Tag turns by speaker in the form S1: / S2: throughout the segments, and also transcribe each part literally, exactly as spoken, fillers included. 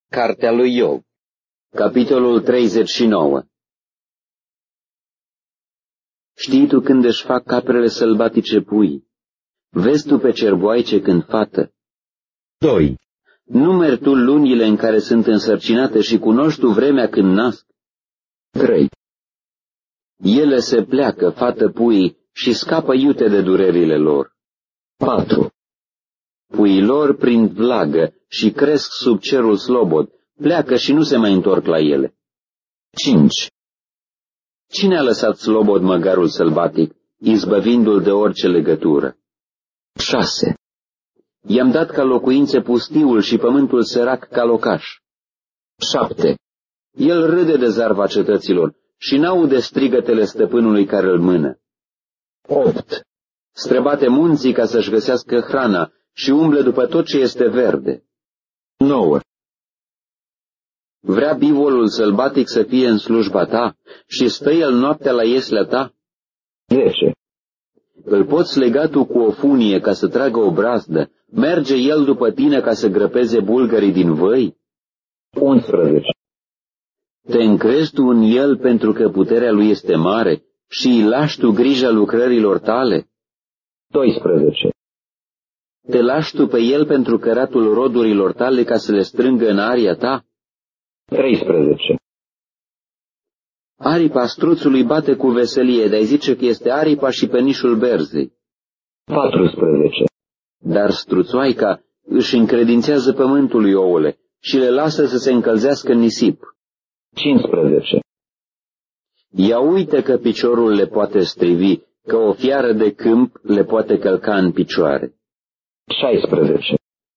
S1: Cartea lui Iov, capitolul treizeci și nouă. Știi tu când își fac caprele sălbatice pui? Vezi tu pe cerboaice când fată? doi. Numeri tu lunile în care sunt însărcinate și cunoști tu vremea când nasc? trei. Ele se pleacă, fată puii, și scapă iute de durerile lor. patru. Puii lor prind vlagă și cresc sub cerul slobod, pleacă și nu se mai întorc la ele. cinci. Cine a lăsat slobod măgarul sălbatic, izbăvindu-l de orice legătură? șase. I-am dat ca locuințe pustiul și pământul sărac ca locaș. șapte. El râde de zarva cetăților și n-aude strigătele stăpânului care îl mână. opt. Străbate munții ca să-și găsească hrana și umble după tot ce este verde. nouă. Vrea bivolul sălbatic să fie în slujba ta și stă el noaptea la ieslea ta? zece. Îl poți lega tu cu o funie ca să tragă o brazdă, merge el după tine ca să grăpeze bulgării din văi? unsprezece. Te încrezi tu în el pentru că puterea lui este mare și îi lași tu grija lucrărilor tale? doisprezece. Te lași tu pe el pentru căratul rodurilor tale ca să le strângă în aria ta? treisprezece. Aripa struțului bate cu veselie, dar zice că este aripa și penișul berzei. paisprezece. Dar struțoaica își încredințează pământului ouăle și le lasă să se încălzească în nisip. cincisprezece. Ea uită că piciorul le poate strivi, că o fiară de câmp le poate călca în picioare. șaisprezece.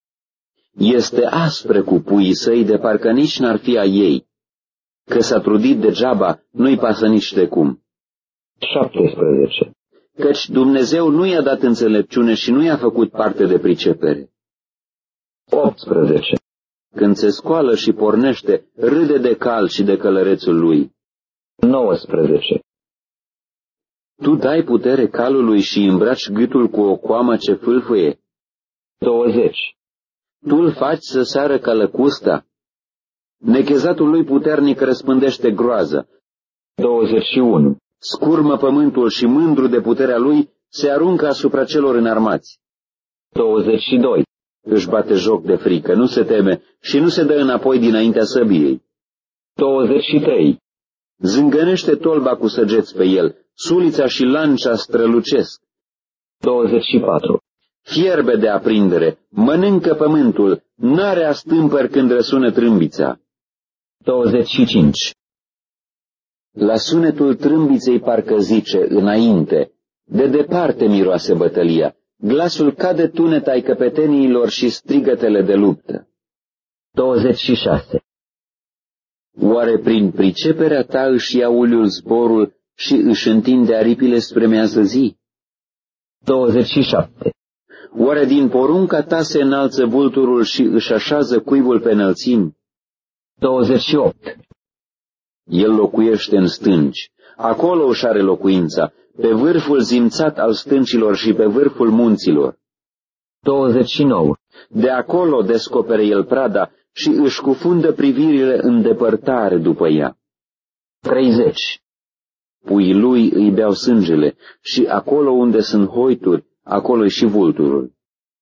S1: Este aspră cu puii săi, de parcă nici n-ar fi a ei. Că s-a trudit degeaba, nu-i pasă nici de cum. șaptesprezece. Căci Dumnezeu nu i-a dat înțelepciune și nu i-a făcut parte de pricepere. optsprezece. Când se scoală și pornește, râde de cal și de călărețul lui. nouăsprezece. Tu dai putere calului și îmbraci gâtul cu o coamă ce fâlfâie. douăzeci. Tu îl faci să sară ca lăcusta. Nechezatul lui puternic răspândește groază. douăzeci și unu. Scurmă pământul și mândru de puterea lui se aruncă asupra celor înarmați. douăzeci și doi. Își bate joc de frică, nu se teme și nu se dă înapoi dinaintea săbiei. douăzeci și trei. Zângănește tolba cu săgeți pe el, sulița și lancea strălucesc. douăzeci și patru. Fierbe de aprindere, mănâncă pământul, n-are astâmpări când răsună trâmbița. douăzeci și cinci. La sunetul trâmbiței parcă zice, înainte, de departe miroase bătălia, glasul cade tunet ai căpeteniilor și strigătele de luptă. douăzeci și șase. Oare prin priceperea ta își ia uliul zborul și își întinde aripile spre miază zi? douăzeci și șapte. Oare din porunca ta se înalță vulturul și își așează cuibul pe înălțimi? douăzeci și opt. El locuiește în stânci, acolo își are locuința, pe vârful zimțat al stâncilor și pe vârful munților. douăzeci și nouă. De acolo descopere el prada și își cufundă privirile în depărtare după ea. treizeci. Puii lui îi beau sângele și acolo unde sunt hoituri, acolo-i și vulturul.